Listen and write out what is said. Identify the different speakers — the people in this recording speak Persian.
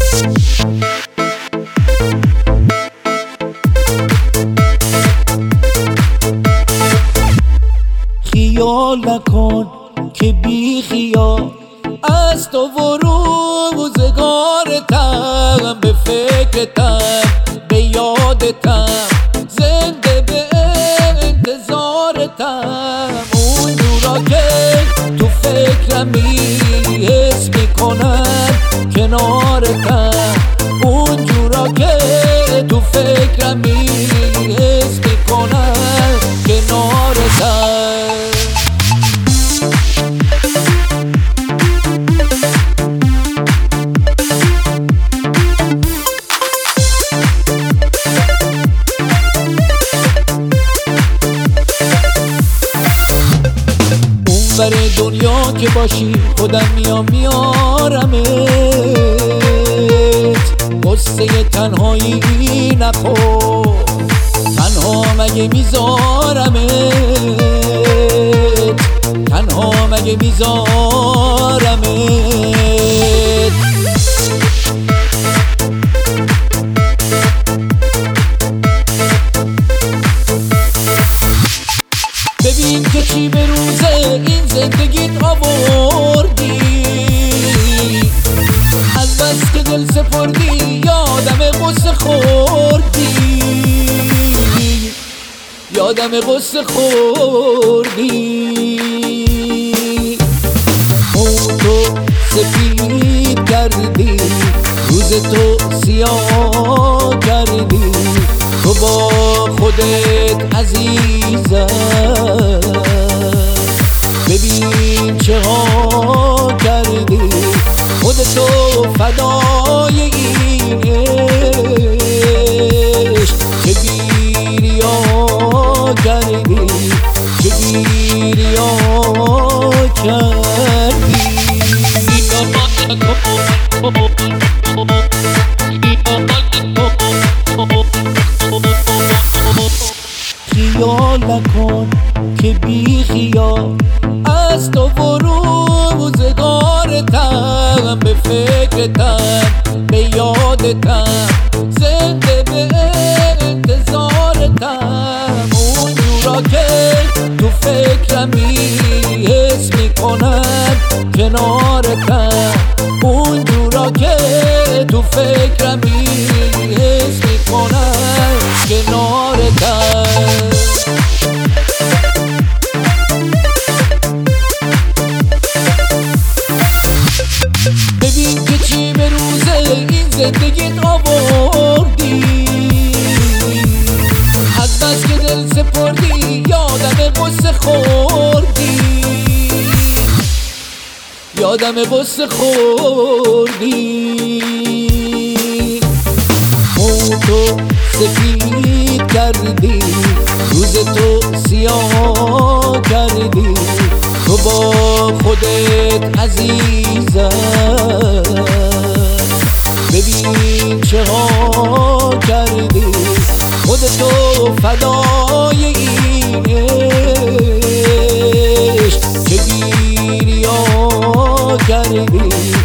Speaker 1: خیال نکن که بی خیال از تو و روزگارتم، به فکرتم، به یادتم، زنده به انتظارتم. اون جورا که تو فکرمی حس میکنم کنارتم، اون جورا که تو فکرمی حس میکنم کنارتم. برای دنیا که باشی خودم میارمت، قصه تنهایی نخور، تنها مگه میذارمت، تنها مگه میذارمت. ببین که چی به روزه این زندگیت آوردی، از بس که دل سپردی یادم قصه خوردی، یادم قصه خوردی. موتو سفید کردی، روز تو سیاه کردی، تو با خودت عزیزم. ببین چه ها کردی، خودتو فدای این عشق، چه گیریا کردی، چه گیریا کردی. خیال نکن که بی خیال از تو و روزگارتم، به فکرتم، به یادتم، زنده به انتظارتم. اون جورا که تو فکرمی حس میکنم کنارتم، اون جورا که تو فکرمی حس میکنم کنارتم. ببین که چی به روزه این زندگیت آوردی، از بس که دل سپردی یادم قصه خوردی، یادم قصه خوردی. موتو سفید کردی، روز تو سیاه کردی، تو با خودت عزیزم. ببین چه ها کردی، خودتو فدای این عشق، چه گیریا کردی،